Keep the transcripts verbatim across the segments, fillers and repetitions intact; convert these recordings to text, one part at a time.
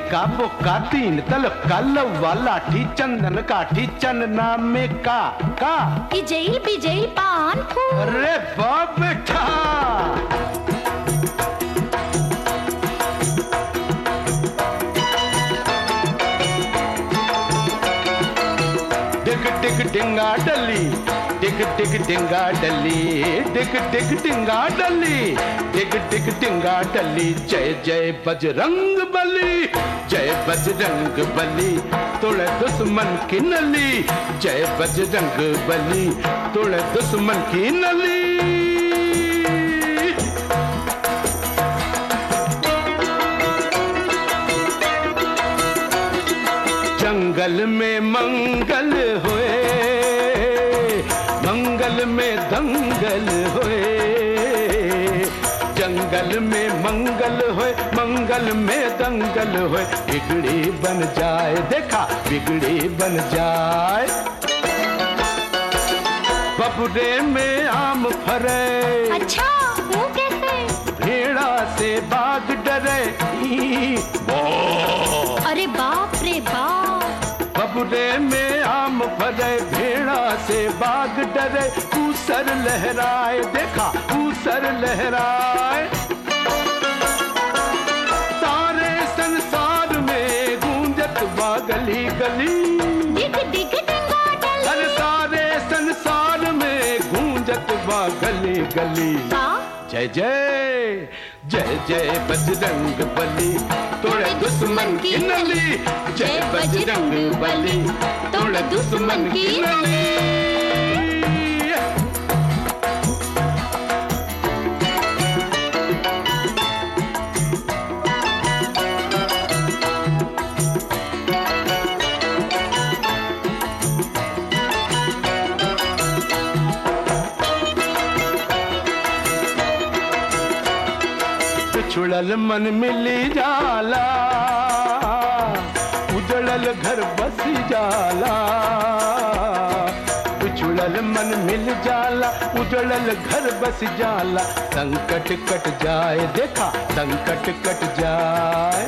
एका बुक्का तीन तल कल वाला ठी चंदन काठी चंदना में का का इजई बिजई पान फूल। अरे बाप बेटा डिग डिग डिंगा डली डिग डिग डिंगा डली डिग डिग डिंगा डली डिग डिग डिंगा डली। जय जय बजरंग बली जय बजरंग बली तोड़े दुश्मन की नली। जय बजरंग बली तोड़े दुश्मन की नली। जंगल में मंगल होए मंगल में दंगल होए। जंगल में मंगल होए मंगल में दंगल होए। बिगड़ी बन जाए देखा बिगड़ी बन जाए। बबुरे में आम फरे। अच्छा वो कैसे? भेड़ा से बाघ डरे। अरे बाप रे बाप। बबुरे में आम फरे भेड़ा से बाघ डरे। ऊसर लहराए देखा ऊसर लहराए। सारे संसार में गूंजत बा गली गली। डिग डिग डिंगा डली। हर सारे संसार में गूंजत बा गली गली। जय जय जय जय बजरंग बली तोड़े दुश्मन की नली। जय बजरंग बली तोड़े दुश्मन की नली। उजड़ल मन मिली जाला उजड़ल घर बसी जाला। उजड़ल मन मिल जाला उजड़ल घर बस जाला। संकट कट जाए देखा संकट कट जाए।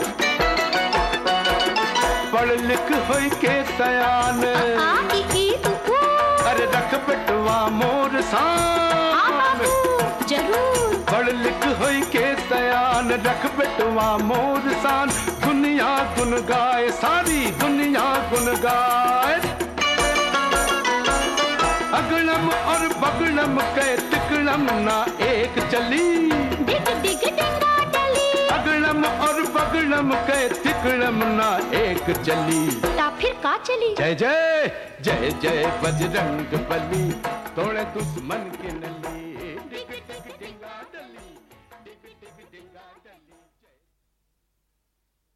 पढ़ लिख होई के सयान अरे रख बेटवा मोर सान। जरूर पढ़ लिख होई के सयान रख बेटवा मोर सान। दुनिया गुन गाए सारी दुनिया गुन गाए। अगड़म और बगड़म के तिकड़म ना एक चली। डिग डिग डिंगा डली। अगड़म और बगड़म के तिकड़म ना एक चली। ता फिर का चली? जय जय जय जय बजरंग बली तोड़े दुश्मन की नली।